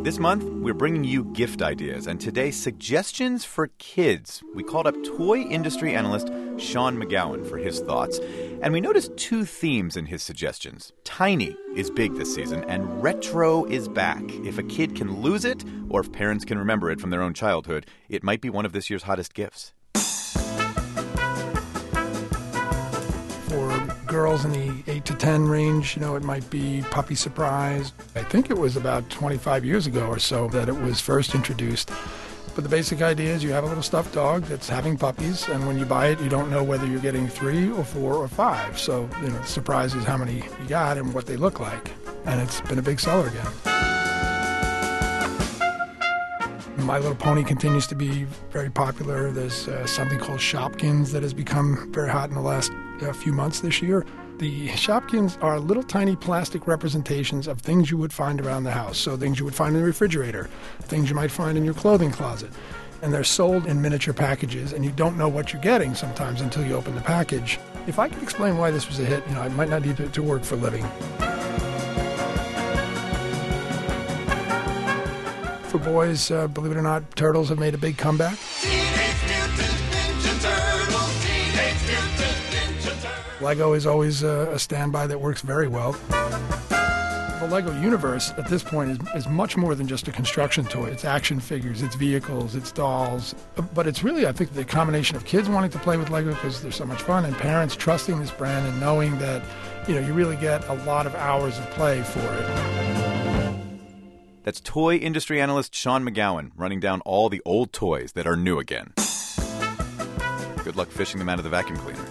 This month, we're bringing you gift ideas, and today, suggestions for kids. We called up toy industry analyst Sean McGowan for his thoughts, and we noticed two themes in his suggestions. Tiny is big this season, and retro is back. If a kid can lose it, or if parents can remember it from their own childhood, it might be one of this year's hottest gifts. For girls in the 8 to 10 range, it might be Puppy Surprise. I think it was about 25 years ago or so that it was first introduced. But the basic idea is you have a little stuffed dog that's having puppies, and when you buy it, you don't know whether you're getting 3 or 4 or 5. So, the surprise is how many you got and what they look like. And it's been a big seller again. My Little Pony continues to be very popular. There's something called Shopkins that has become very hot in the last few months this year. The Shopkins are little tiny plastic representations of things you would find around the house. So things you would find in the refrigerator, things you might find in your clothing closet. And they're sold in miniature packages, and you don't know what you're getting sometimes until you open the package. If I could explain why this was a hit, I might not need to work for a living. For boys, believe it or not, turtles have made a big comeback. Teenage Mutant Ninja Turtles, Teenage Mutant Ninja Turtles. Lego is always a standby that works very well. The Lego universe at this point is much more than just a construction toy. It's action figures, it's vehicles, it's dolls. But it's really, I think, the combination of kids wanting to play with Lego because they're so much fun, and parents trusting this brand and knowing that, you really get a lot of hours of play for it. That's toy industry analyst Sean McGowan running down all the old toys that are new again. Good luck fishing them out of the vacuum cleaner.